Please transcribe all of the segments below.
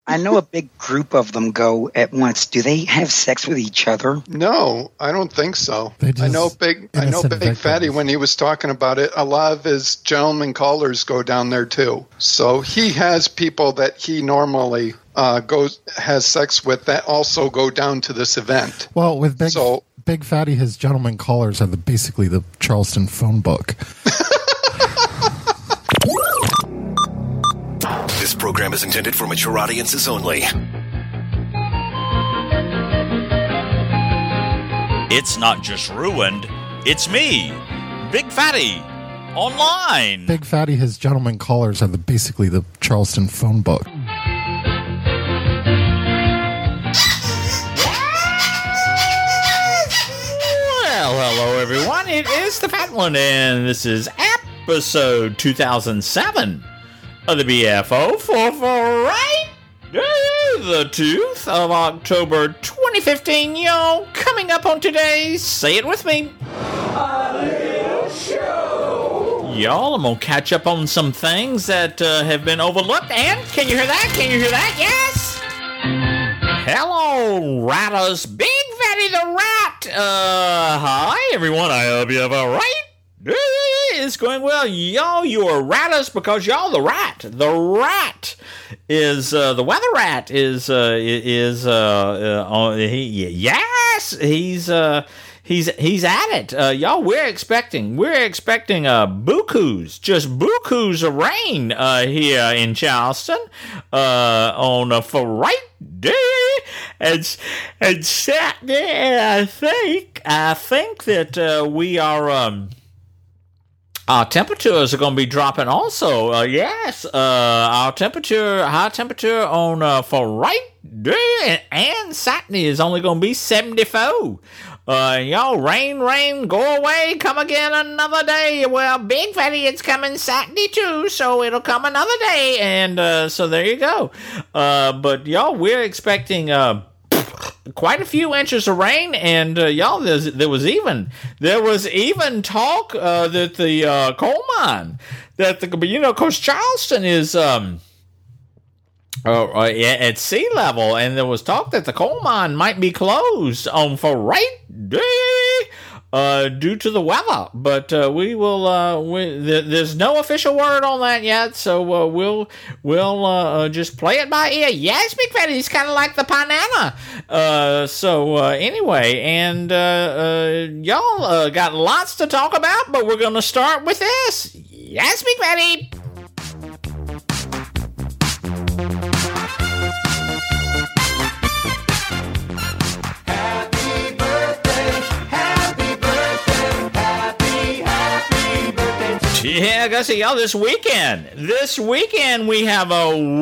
I know a big group of them go at once. Do they have sex with each other? No, I don't think so. I know Big Fatty, when he was talking about it, a lot of his gentleman callers go down there too. So he has people that he normally has sex with that also go down to this event. Well, with Big Fatty, his gentleman callers are basically the Charleston phone book. This program is intended for mature audiences only. It's not just ruined, it's me, Big Fatty, online. Big Fatty, his gentleman callers are basically the Charleston phone book. Well, hello everyone, it is the Fat One, and this is episode 2007 of the BFO for right the 2th of October 2015. Yo, coming up on today's, say it with me, a little show. Y'all, I'm gonna catch up on some things that have been overlooked. And can you hear that? Can you hear that? Yes. Hello, ratters. Big Fatty the Rat. Hi everyone. I hope you have a right. It's going well. Y'all, you are ratters because y'all the rat. The rat is the weather rat is yes, he's at it. Y'all, we're expecting bukus, just bukus of rain here in Charleston on for right day and Saturday. I think that we are our temperatures are going to be dropping also. Yes, our high temperature on for right day and Saturday is only going to be 74. Y'all, rain, go away, come again another day. Well, Big Fatty, it's coming Saturday too, so it'll come another day. And so there you go. But y'all, we're expecting quite a few inches of rain, and y'all, there was even talk that the coal mine, because Charleston is at sea level, and there was talk that the coal mine might be closed on for right day due to the weather. But we will. There's no official word on that yet, so we'll just play it by ear. Yes, Big Fatty, he's kind of like the banana. Anyway, and y'all got lots to talk about, but we're going to start with this. Yes, Big Fatty. Yeah, Gussie, y'all, this weekend we have a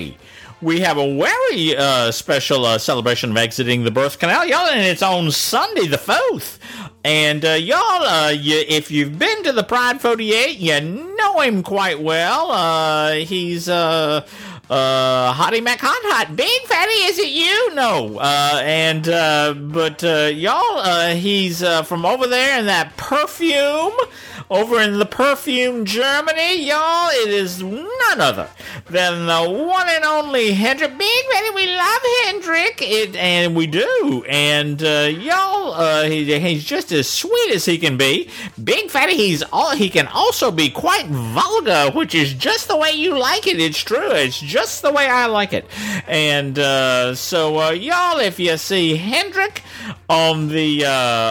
very special celebration of exiting the birth canal, y'all, and it's on Sunday the 4th. And y'all, if you've been to the Pride 48, you know him quite well. He's Hottie Mac Hot. Big Fatty, is it you? No. But y'all, he's from over there in that perfume. Over in the perfume Germany, y'all, it is none other than the one and only Hendrik. Big Fatty, we love Hendrik, and we do. And y'all, he's just as sweet as he can be. Big Fatty, he can also be quite vulgar, which is just the way you like it. It's true. It's just the way I like it. And so y'all, if you see Hendrik on the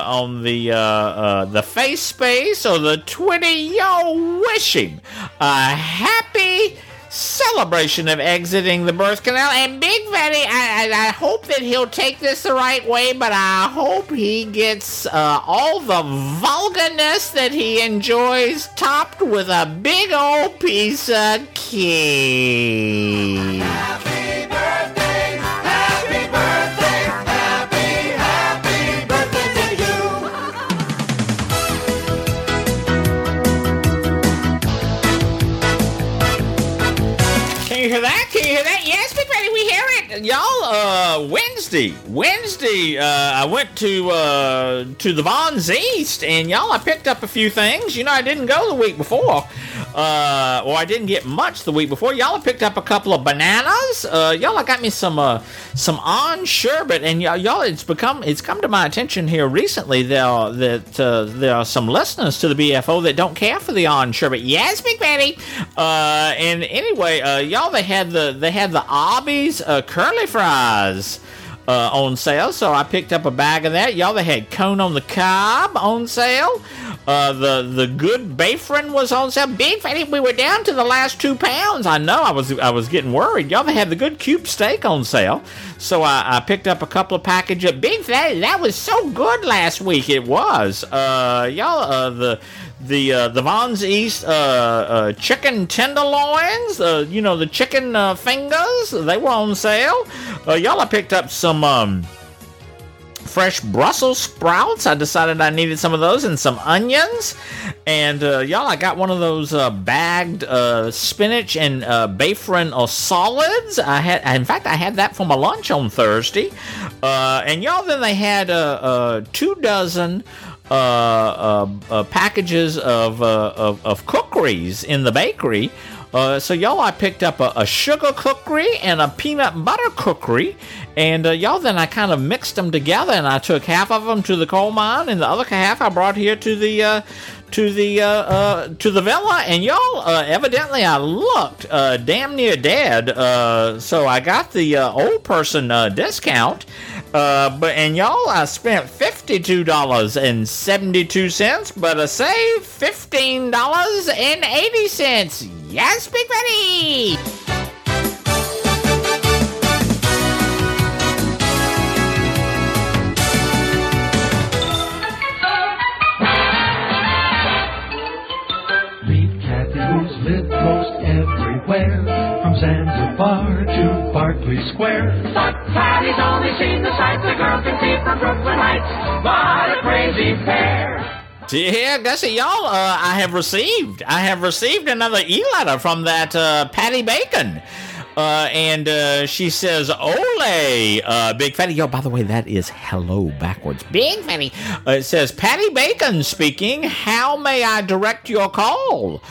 face space or the Twitter, yo, wish him a happy celebration of exiting the birth canal. And Big Fatty, I hope that he'll take this the right way, but I hope he gets all the vulgarness that he enjoys topped with a big old piece of cake. Happy birthday, happy birthday, happy birthday to you. Can you hear that? Can you hear that? Yes, Big Fatty, we hear it. right, y'all. Wednesday, I went to the Vons East, and y'all, I picked up a few things. You know, I didn't go the week before, or I didn't get much the week before. Y'all, I picked up a couple of bananas. Y'all, I got me some on sherbet, and y'all, it's come to my attention here recently that there are some listeners to the BFO that don't care for the on sherbet. Yes, Big Fatty. And anyway, y'all, they had the Arby's curly fries on sale, so I picked up a bag of that. Y'all, they had Cone on the Cob on sale. The good Bayfriend was on sale. Big Fatty, we were down to the last 2 pounds. I know, I was getting worried. Y'all, they had the good cube steak on sale, so I picked up a couple of packages. Big Fatty, that was so good last week. It was. Y'all, the Vons East chicken tenderloins, the chicken fingers, they were on sale. Y'all, I picked up some fresh Brussels sprouts. I decided I needed some of those, and some onions. And y'all, I got one of those bagged spinach and Bayfriend solids. I had that for my lunch on Thursday. And y'all, then they had 2 dozen packages of cookeries in the bakery. So y'all, I picked up a sugar cookery and a peanut butter cookery, and y'all, then I kind of mixed them together, and I took half of them to the coal mine, and the other half I brought here to the villa. And y'all, evidently I looked damn near dead, so I got the old person discount. And y'all, I spent $52.72, but I saved $15.80. Yes, Big Betty! Meet Kathy, who's lived most everywhere, from Zanzibar to Berkeley Square. But Patty's only seen the sights a girl can see from Brooklyn Heights. What a crazy pair! Yeah, Gussie, y'all, I have received another e-letter from that Patty Bacon. And she says, "Ole, Big Fatty." Yo, by the way, that is hello backwards. Big Fatty. It says, "Patty Bacon speaking. How may I direct your call?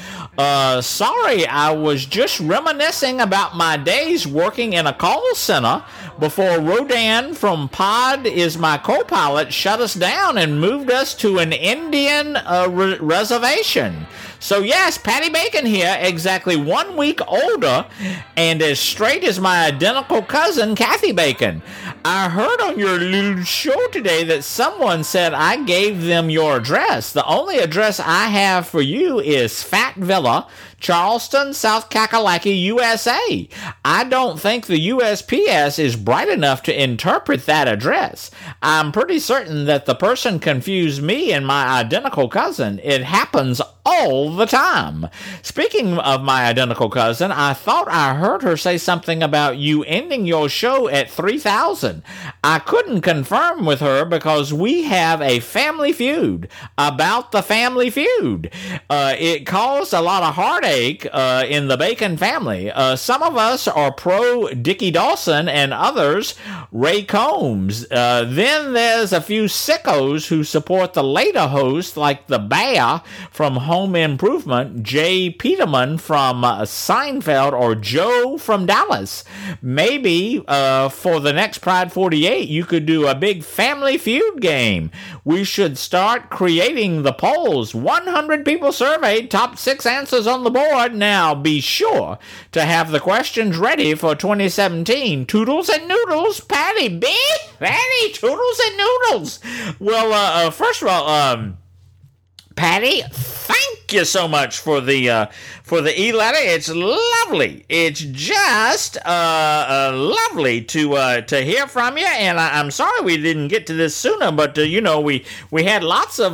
Sorry, I was just reminiscing about my days working in a call center before Rodan from Pod Is My Co-Pilot shut us down and moved us to an Indian reservation. So yes, Patty Bacon here, exactly 1 week older and as straight as my identical cousin, Kathy Bacon. I heard on your little show today that someone said I gave them your address. The only address I have for you is Fat Villa, Charleston, South Kakalaki, USA. I don't think the USPS is bright enough to interpret that address. I'm pretty certain that the person confused me and my identical cousin. It happens all the time. Speaking of my identical cousin, I thought I heard her say something about you ending your show at 3,000. I couldn't confirm with her because we have a family feud about the family feud. It caused a lot of heartache in the Bacon family. Some of us are pro Dickie Dawson and others Ray Combs. Then there's a few sickos who support the later host like the Bear from Home Improvement, Jay Peterman from Seinfeld, or Joe from Dallas. Maybe for the next Pride 48 you could do a big family feud game. We should start creating the polls. 100 people surveyed, top 6 answers on the board. Now be sure to have the questions ready for 2017. Toodles and noodles, Patty B. Patty, toodles and noodles. Well, first of all, Patty, thank you so much for the e-letter. It's lovely. It's just lovely to hear from you. And I'm sorry we didn't get to this sooner, but we had lots of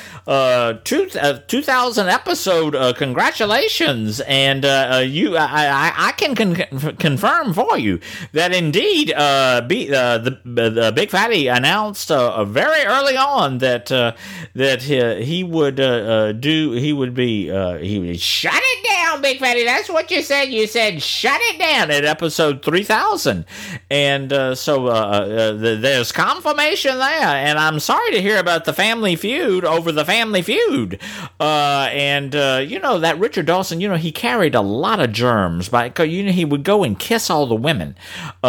2,000 episode congratulations, and I can confirm for you that indeed the Big Fatty announced very early on that he would would be shut it down, Big Fatty. That's what you said. You said shut it down at episode 3000. And there's confirmation there. And I'm sorry to hear about the Family Feud over the Family Feud. That Richard Dawson, he carried a lot of germs. He would go and kiss all the women.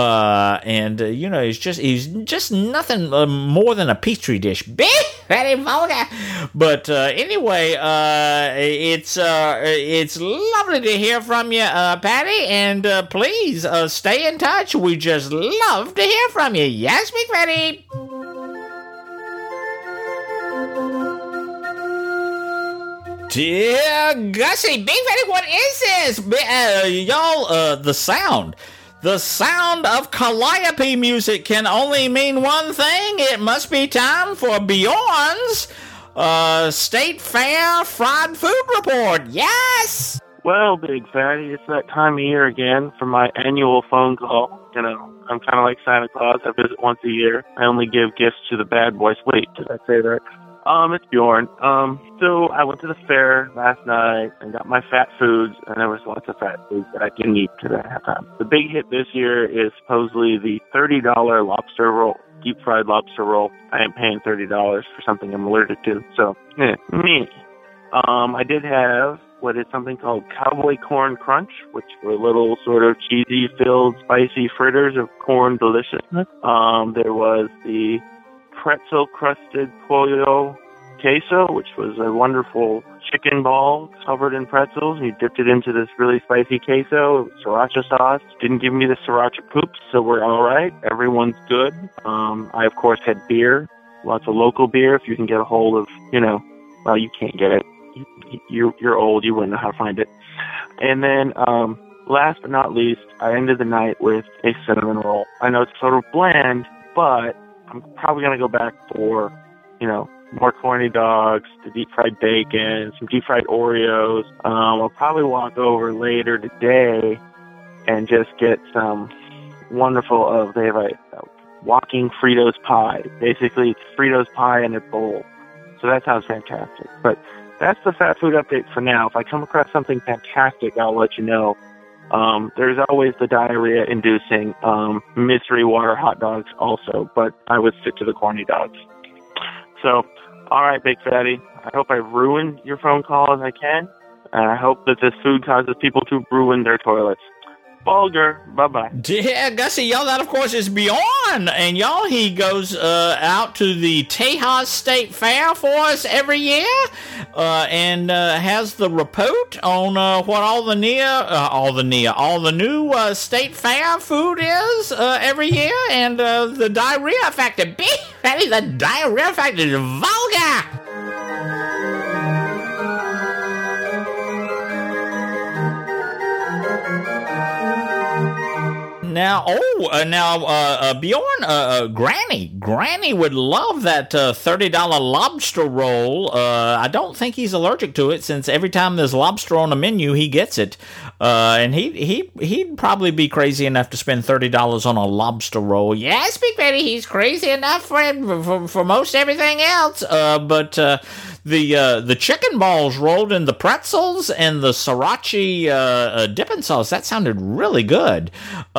He's just nothing more than a petri dish. Big Fatty vulgar. But anyway, it's lovely to hear from you, Patty, and please stay in touch. We just love to hear from you. Yes, Big Fatty. Dear Gussie, Big Fatty, what is this? Y'all, the sound. The sound of calliope music can only mean one thing. It must be time for Bjorn's State Fair Fried Food Report. Yes! Well, Big Fatty, it's that time of year again for my annual phone call. I'm kind of like Santa Claus. I visit once a year. I only give gifts to the bad boys. Wait, did I say that? It's Bjorn. So I went to the fair last night and got my fat foods, and there was lots of fat foods that I didn't eat because I didn't have time. The big hit this year is supposedly the $30 lobster roll, deep fried lobster roll. I ain't paying $30 for something I'm allergic to, so me. I did have what is something called Cowboy Corn Crunch, which were little sort of cheesy filled spicy fritters of corn deliciousness. There was the pretzel crusted pollo queso, which was a wonderful chicken ball covered in pretzels, and you dipped it into this really spicy queso, sriracha sauce. Didn't give me the sriracha poops, so we're all right. Everyone's good. I of course had beer, lots of local beer. If you can get a hold of, well, you can't get it. You're old. You wouldn't know how to find it. And then, last but not least, I ended the night with a cinnamon roll. I know it's sort of bland, but I'm probably going to go back for, more corny dogs, the deep fried bacon, some deep fried Oreos. I'll probably walk over later today and just get some wonderful, they have a walking Fritos pie. Basically, it's Fritos pie in a bowl. So that sounds fantastic. But that's the fat food update for now. If I come across something fantastic, I'll let you know. There's always the diarrhea-inducing mystery water hot dogs also, but I would stick to the corny dogs. So, all right, Big Fatty, I hope I ruined your phone call as I can, and I hope that this food causes people to ruin their toilets. Bulger, bye-bye. Yeah, Gussie, y'all, that, of course, is Bjorn. And, y'all, he goes out to the Tejas State Fair for us every year and has the report on what all the new State Fair food is every year. And the diarrhea factor, big fatty, the diarrhea factor is vulgar. Now, Bjorn, Granny would love that $30 lobster roll. I don't think he's allergic to it, since every time there's lobster on the menu, he gets it. And he'd probably be crazy enough to spend $30 on a lobster roll. Yes, Big Betty, he's crazy enough for most everything else. But the chicken balls rolled in the pretzels and the sriracha dipping sauce, that sounded really good.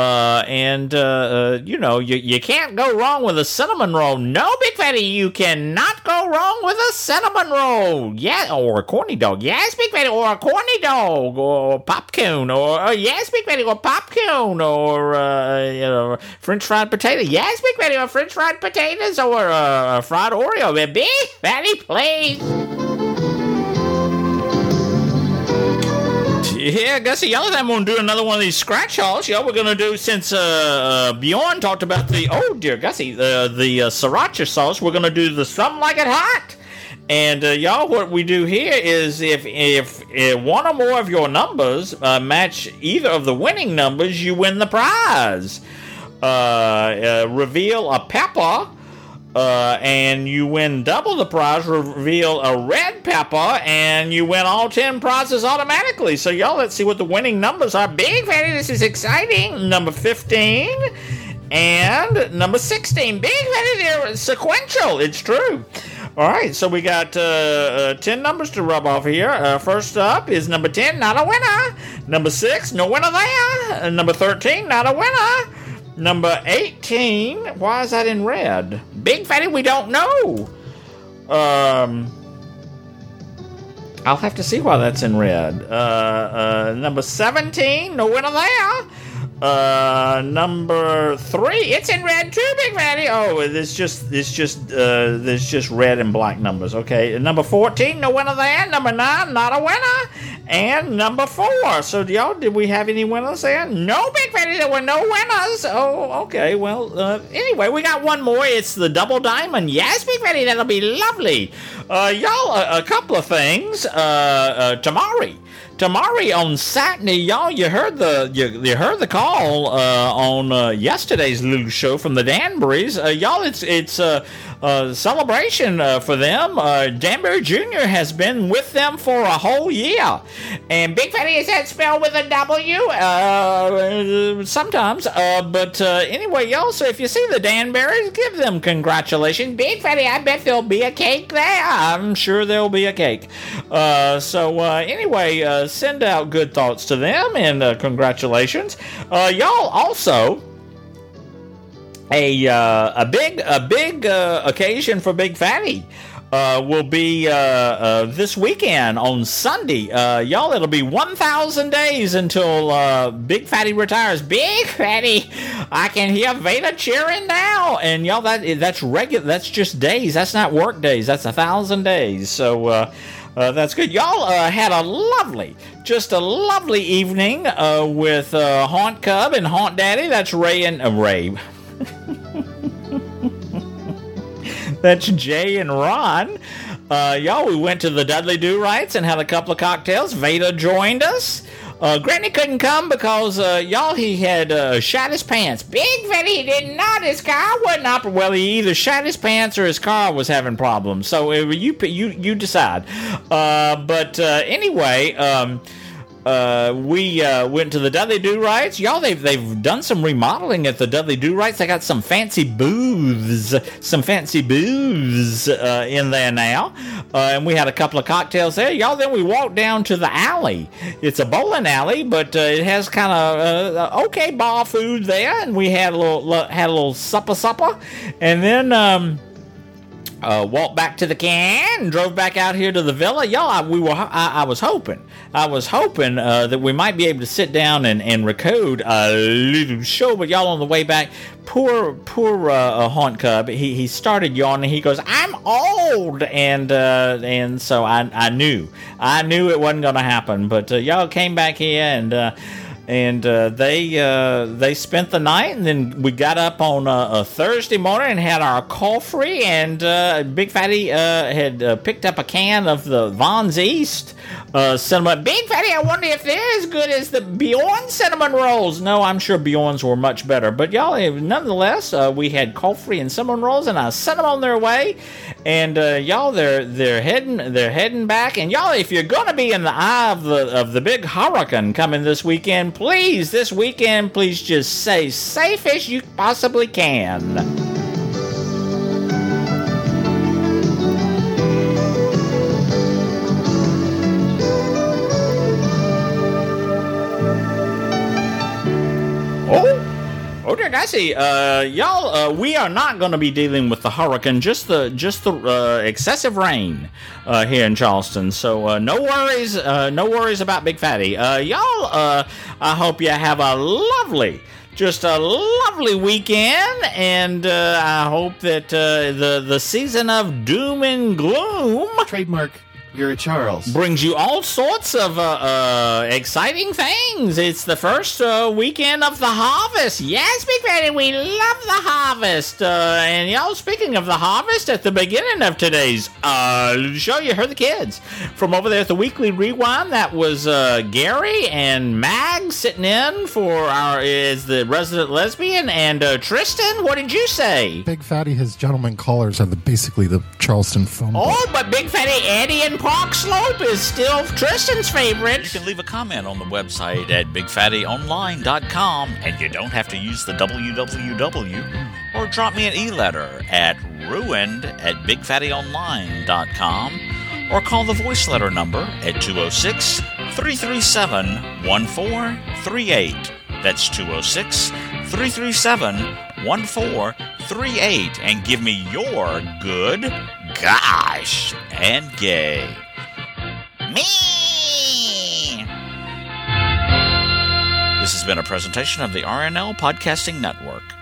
You can't go wrong with a cinnamon roll. No, Big Fatty, you cannot go wrong with a cinnamon roll. Yeah, or a corny dog. Yes, Big Fatty, or a corny dog, or popcorn, or yes, Big Fatty, or popcorn, or French fried potato. Yes, Big Fatty, or French fried potatoes, or fried Oreo. Big Fatty, please. Yeah, Gussie, y'all, I'm going to do another one of these scratch hauls. Y'all, we're going to do, since Bjorn talked about the sriracha sauce, we're going to do the Something Like It Hot. And, y'all, what we do here is if one or more of your numbers match either of the winning numbers, you win the prize. Reveal a pepper. And you win double the prize. Reveal a red pepper, and you win all 10 prizes automatically. So, y'all, let's see what the winning numbers are. Big Fatty, this is exciting. Number 15 and number 16. Big Fatty, they're sequential. It's true. All right, so we got 10 numbers to rub off here. First up is number 10, not a winner. Number 6, no winner there. Number 13, not a winner. Number 18, why is that in red? Big Fatty, we don't know. I'll have to see why that's in red. Number 17, no winner there. Number 3, it's in red too, Big Fatty. Oh, there's just red and black numbers. Okay, number 14, no winner there. Number 9, not a winner. And number 4. So, did we have any winners there? No, Big Fatty, there were no winners. Oh, okay. Well, anyway, we got one more. It's the double diamond. Yes, Big Fatty, that'll be lovely. Y'all, a couple of things. Tamari on Saturday, y'all. You heard the call on yesterday's little show from the Danburys. Y'all, it's a celebration for them. Danbury Jr. has been with them for a whole year. And Big Fatty, is that spelled with a W? Sometimes. But anyway, y'all, so if you see the Danburys, give them congratulations. Big Fatty, I bet there'll be a cake there. I'm sure there'll be a cake. Anyway, send out good thoughts to them and congratulations. Y'all, also, a big occasion for Big Fatty will be this weekend on Sunday. Y'all, it'll be 1,000 days until Big Fatty retires. Big Fatty, I can hear Veda cheering now. And y'all, that's regular. That's just days. That's not work days. That's 1,000 days. So that's good. Y'all had a lovely evening with Haunt Cub and Haunt Daddy. That's Ray and Ray. That's Jay and Ron. Y'all, we went to the Dudley Do-Rights and had a couple of cocktails. Veda joined us. Granny couldn't come because, y'all, he had shot his pants. Big Fatty, he did not. His car wasn't operating. Well, he either shot his pants or his car was having problems. So you decide. Anyway, we went to the Dudley Do-Rights. Y'all, they've done some remodeling at the Dudley Do-Rights. They got some fancy booths in there now. And we had a couple of cocktails there. Y'all, then we walked down to the alley. It's a bowling alley, but it has kind of okay bar food there. And we had a little supper. And then walked back to the can and drove back out here to the villa. Y'all, I was hoping that we might be able to sit down and record a little show, but y'all, on the way back, poor Haunt Cub, he started yawning. He goes, I'm old, and so I knew it wasn't going to happen. But y'all came back here and they spent the night, and then we got up on a Thursday morning and had our coffee, and Big Fatty had picked up a can of the Vaughn's East cinnamon. Big Fatty, I wonder if they're as good as the Bjorn cinnamon rolls. No, I'm sure Bjorn's were much better, but y'all, nonetheless, we had coffee and cinnamon rolls, and I sent them on their way, and y'all, they're heading back, and y'all, if you're gonna be in the eye of the big hurricane coming this weekend, please just stay safe as you possibly can. Oh, dear, I see. Y'all, we are not going to be dealing with the hurricane, just the excessive rain here in Charleston. So no worries about Big Fatty. Y'all, I hope you have a lovely weekend, and I hope that the season of doom and gloom, trademark, you're a Charles, brings you all sorts of exciting things. It's the first weekend of the harvest. Yes, Big Fatty, we love the harvest. And y'all, speaking of the harvest, at the beginning of today's show, you heard the kids from over there at the Weekly Rewind. That was Gary and Mag sitting in for as the resident lesbian, and Tristan, what did you say? Big Fatty, his gentleman callers are basically the Charleston phone book. Oh, but Big Fatty, Eddie and Park Slope is still Tristan's favorite. You can leave a comment on the website at BigFattyOnline.com, and you don't have to use the www, or drop me an e-letter at ruined@BigFattyOnline.com, or call the voice letter number at 206-337-1438. That's 206-337-1438, and give me your good, gosh, and gay. Me! This has been a presentation of the RNL Podcasting Network.